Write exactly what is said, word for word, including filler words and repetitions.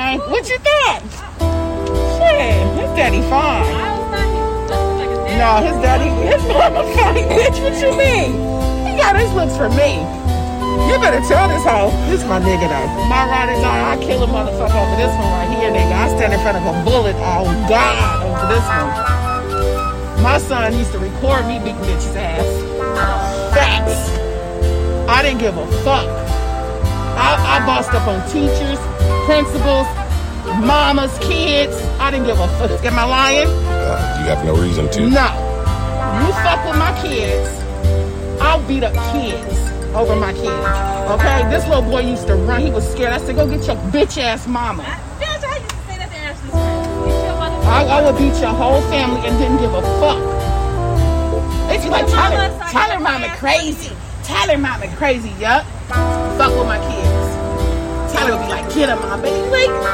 fine. What you thought? Shit, his daddy fine. No, his daddy, his mama fine, bitch. What you mean? He got his looks for me. You better tell this hoe. This my nigga though. My ride or die, I kill a motherfucker over this one right here, nigga. I stand in front of a bullet, oh God, over this one. My son used to record me beating bitch's ass. Facts. I didn't give a fuck. I, I bossed up on teachers, principals, mamas, kids. I didn't give a fuck. Am I lying? Uh, you have no reason to. No. You fuck with my kids, I'll beat up kids over my kids. Okay? This little boy used to run. He was scared. I said, go get your bitch ass mama. Bitch, I used to say that to Ashley's friends. I, I would beat your whole family and didn't give a fuck. It's like Tyler, Tyler mama crazy. Tyler mama crazy, yup. Fuck with my kids. Tyler would be like, get him, my baby. Like,